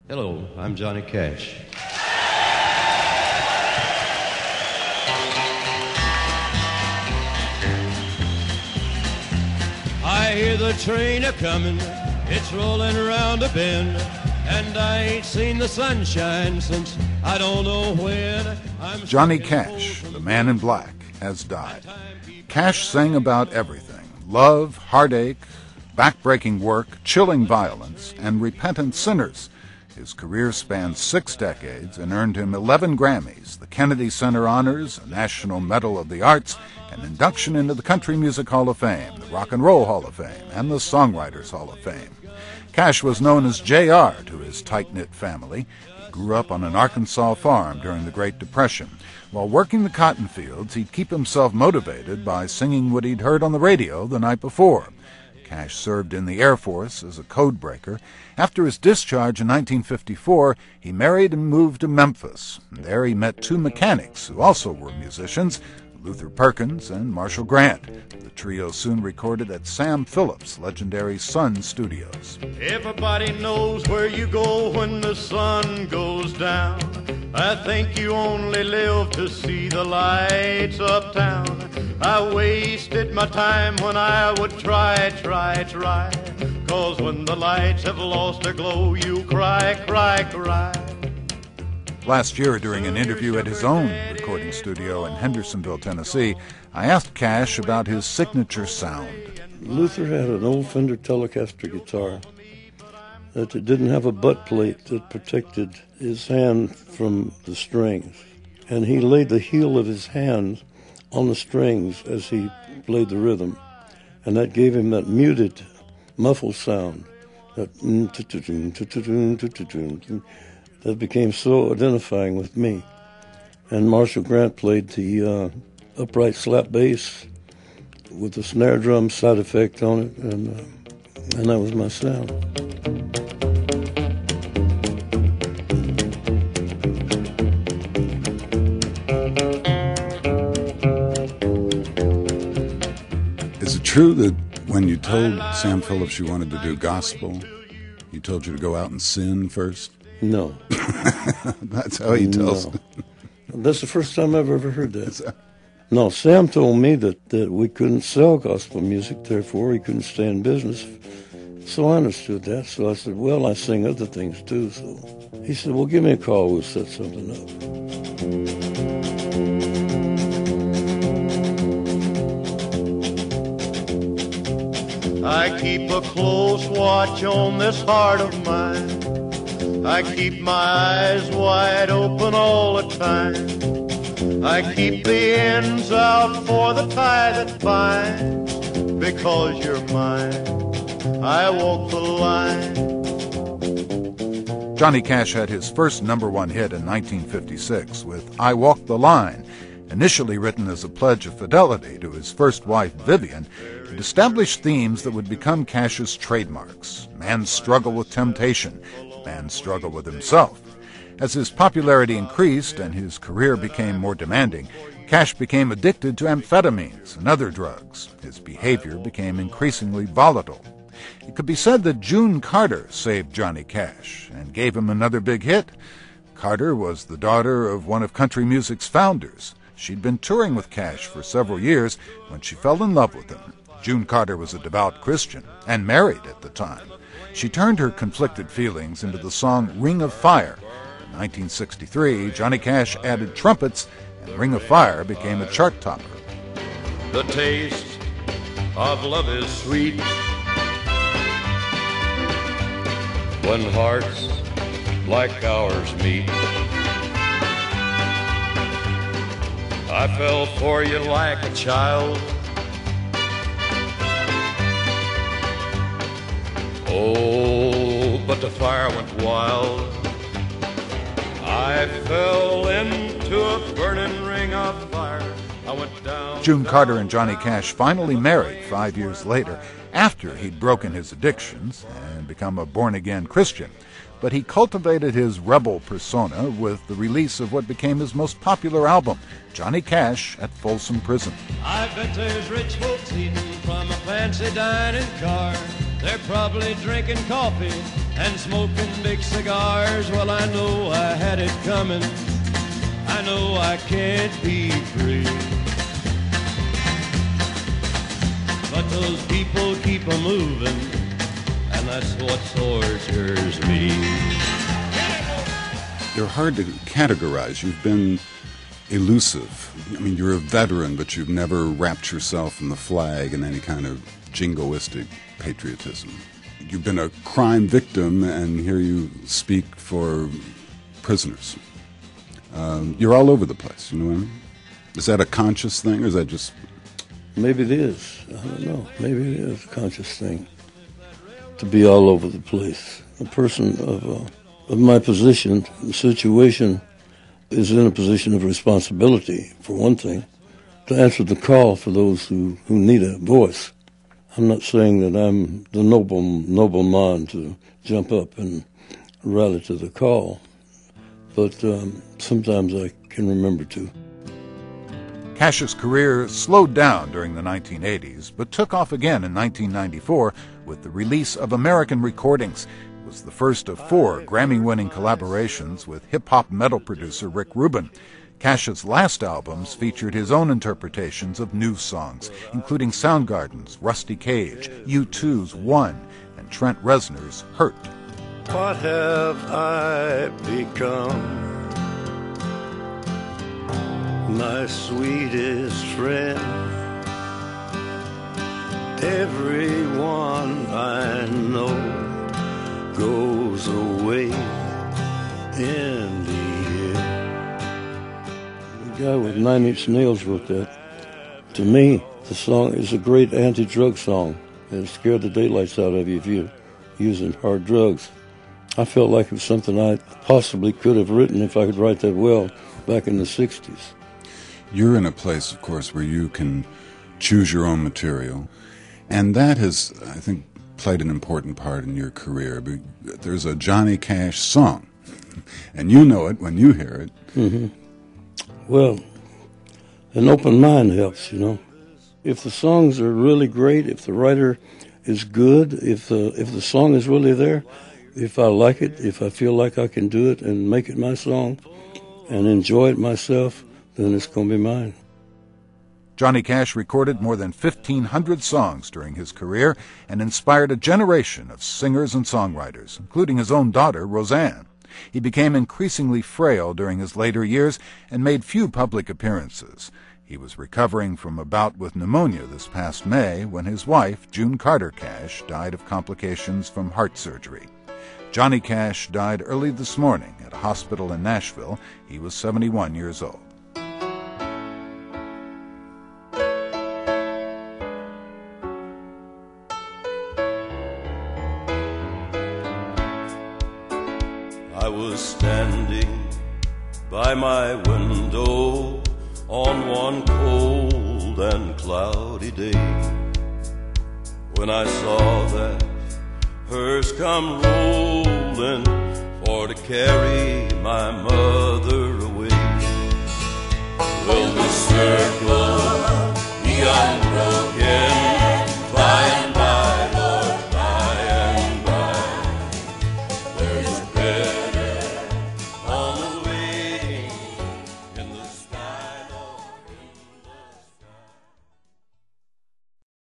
Hello, I'm Johnny Cash. I hear the train a-comin', it's rolling around a bend, and I ain't seen the sunshine since I don't know when. Johnny Cash, the man in black, has died. Cash sang about everything: love, heartache, back-breaking work, chilling violence, and repentant sinners. His career spanned 6 decades and earned him 11 Grammys, the Kennedy Center Honors, a National Medal of the Arts, an induction into the Country Music Hall of Fame, the Rock and Roll Hall of Fame, and the Songwriters Hall of Fame. Cash was known as J.R. to his tight-knit family. He grew up on an Arkansas farm during the Great Depression. While working the cotton fields, he'd keep himself motivated by singing what he'd heard on the radio the night before. Cash served in the Air Force as a code breaker. After his discharge in 1954, he married and moved to Memphis. There he met 2 mechanics who also were musicians, Luther Perkins and Marshall Grant. The trio soon recorded at Sam Phillips' legendary Sun Studios. Everybody knows where you go when the sun goes down. I think you only live to see the lights uptown. I wasted my time when I would try. 'Cause when the lights have lost their glow, you cry. Last year, during an interview at his own recording studio in Hendersonville, Tennessee, I asked Cash about his signature sound. Luther had an old Fender Telecaster guitar that didn't have a butt plate that protected his hand from the strings. And he laid the heel of his hand on the strings as he played the rhythm. And that gave him that muted, muffled sound, that became so identifying with me. And Marshall Grant played the upright slap bass with the snare drum side effect on it, and that was my sound. Is it true that when you told Sam Phillips you wanted to do gospel, he told you to go out and sin first? No. That's how he tells it. That's the first time I've ever heard that. No, Sam told me that we couldn't sell gospel music, therefore he couldn't stay in business. So I understood that. So I said, well, I sing other things too. So he said, well, give me a call, we'll set something up. I keep a close watch on this heart of mine. I keep my eyes wide open all the time. I keep the ends out for the tie that binds. Because you're mine, I walk the line. Johnny Cash had his first #1 hit in 1956 with I Walk the Line. Initially written as a pledge of fidelity to his first wife, Vivian, it established themes that would become Cash's trademarks: man's struggle with temptation, man's struggle with himself. As his popularity increased and his career became more demanding, Cash became addicted to amphetamines and other drugs. His behavior became increasingly volatile. It could be said that June Carter saved Johnny Cash and gave him another big hit. Carter was the daughter of one of country music's founders. She'd been touring with Cash for several years when she fell in love with him. June Carter was a devout Christian and married at the time. She turned her conflicted feelings into the song Ring of Fire. In 1963, Johnny Cash added trumpets, and Ring of Fire became a chart topper. The taste of love is sweet when hearts like ours meet. I fell for you like a child. Oh, but the fire went wild. I fell into a burning ring of fire. I went down. June Carter and Johnny Cash finally married 5 years later, after he'd broken his addictions and become a born-again Christian. But he cultivated his rebel persona with the release of what became his most popular album, Johnny Cash at Folsom Prison. I bet there's rich folks eating from a fancy dining car. They're probably drinking coffee and smoking big cigars. Well, I know I had it coming. I know I can't be free. But those people keep a moving, and that's what tortures me. You're hard to categorize. You've been elusive. I mean, you're a veteran, but you've never wrapped yourself in the flag in any kind of jingoistic patriotism. You've been a crime victim, and here you speak for prisoners. You're all over the place, you know what I mean? Is that a conscious thing, or is that just... Maybe it is. I don't know. Maybe it is a conscious thing to be all over the place. A person of my position, the situation, is in a position of responsibility, for one thing, to answer the call for those who need a voice. I'm not saying that I'm the nobleman to jump up and rally to the call, but sometimes I can remember to. Cash's career slowed down during the 1980s, but took off again in 1994 with the release of American Recordings. It was the first of 4 Grammy-winning collaborations with hip-hop metal producer Rick Rubin. Cash's last albums featured his own interpretations of new songs, including Soundgarden's Rusty Cage, U2's One, and Trent Reznor's Hurt. What have I become? My sweetest friend, everyone I know goes away in the end. The guy with 9 Inch Nails wrote that. To me, the song is a great anti-drug song. It'll scare the daylights out of you if you're using hard drugs. I felt like it was something I possibly could have written if I could write that well back in the 60s. You're in a place, of course, where you can choose your own material, and that has, I think, played an important part in your career. There's a Johnny Cash song, and you know it when you hear it. Mm-hmm. Well, an open mind helps, you know. If the songs are really great, if the writer is good, if the song is really there, if I like it, if I feel like I can do it and make it my song and enjoy it myself, then it's going to be mine. Johnny Cash recorded more than 1,500 songs during his career and inspired a generation of singers and songwriters, including his own daughter, Roseanne. He became increasingly frail during his later years and made few public appearances. He was recovering from a bout with pneumonia this past May when his wife, June Carter Cash, died of complications from heart surgery. Johnny Cash died early this morning at a hospital in Nashville. He was 71 years old. I was standing by my window on one cold and cloudy day when I saw that hearse come rolling for to carry my mother away. Well, Mr.